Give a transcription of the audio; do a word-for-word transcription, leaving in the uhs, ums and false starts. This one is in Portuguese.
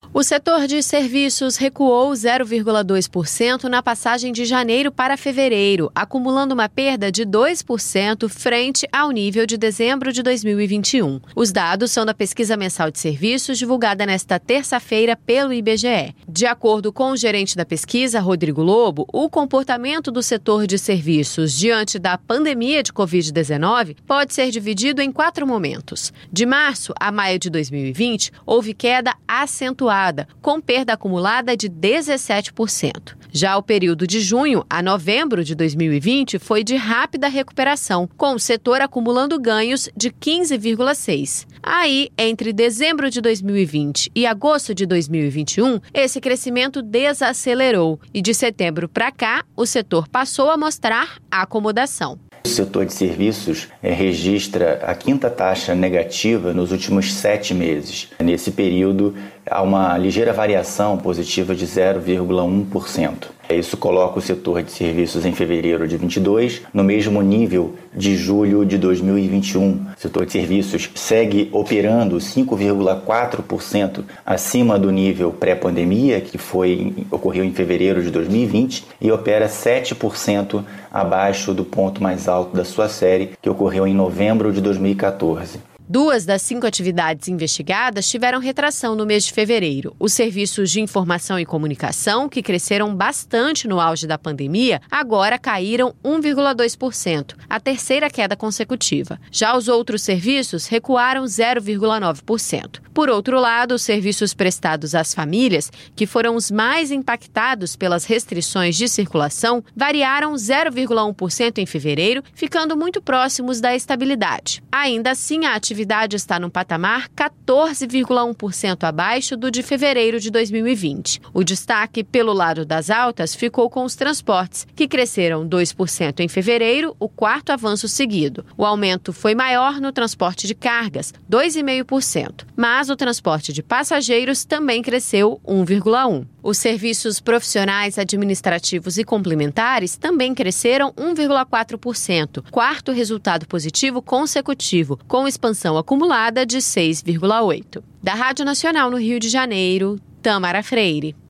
O setor de serviços recuou zero vírgula dois por cento na passagem de janeiro para fevereiro, acumulando uma perda de dois por cento frente ao nível de dezembro de dois mil e vinte e um. Os dados são da pesquisa mensal de serviços divulgada nesta terça-feira pelo I B G E. De acordo com o gerente da pesquisa, Rodrigo Lobo, o comportamento do setor de serviços diante da pandemia de covid dezenove pode ser dividido em quatro momentos. De março a maio de dois mil e vinte, houve queda acentuada, com perda acumulada de dezessete por cento. Já o período de junho a novembro de dois mil e vinte foi de rápida recuperação, com o setor acumulando ganhos de quinze vírgula seis por cento. Aí, entre dezembro de dois mil e vinte e agosto de dois mil e vinte e um, esse crescimento desacelerou e de setembro para cá, o setor passou a mostrar acomodação. O setor de serviços é, registra a quinta taxa negativa nos últimos sete meses. Nesse período, há uma ligeira variação positiva de zero vírgula um por cento. Isso coloca o setor de serviços em fevereiro de vinte e dois no mesmo nível de julho de dois mil e vinte e um. O setor de serviços segue operando cinco vírgula quatro por cento acima do nível pré-pandemia, que foi, ocorreu em fevereiro de dois mil e vinte, e opera sete por cento abaixo do ponto mais alto da sua série, que ocorreu em novembro de dois mil e quatorze. Duas das cinco atividades investigadas tiveram retração no mês de fevereiro. Os serviços de informação e comunicação, que cresceram bastante no auge da pandemia, agora caíram um vírgula dois por cento, a terceira queda consecutiva. Já os outros serviços recuaram zero vírgula nove por cento. Por outro lado, os serviços prestados às famílias, que foram os mais impactados pelas restrições de circulação, variaram zero vírgula um por cento em fevereiro, ficando muito próximos da estabilidade. Ainda assim, a atividade A atividade está num patamar quatorze vírgula um por cento abaixo do de fevereiro de dois mil e vinte. O destaque pelo lado das altas ficou com os transportes, que cresceram dois por cento em fevereiro, o quarto avanço seguido. O aumento foi maior no transporte de cargas, dois vírgula cinco por cento, mas o transporte de passageiros também cresceu um vírgula um por cento. Os serviços profissionais administrativos e complementares também cresceram um vírgula quatro por cento, quarto resultado positivo consecutivo, com expansão acumulada de seis vírgula oito por cento. Da Rádio Nacional no Rio de Janeiro, Tamara Freire.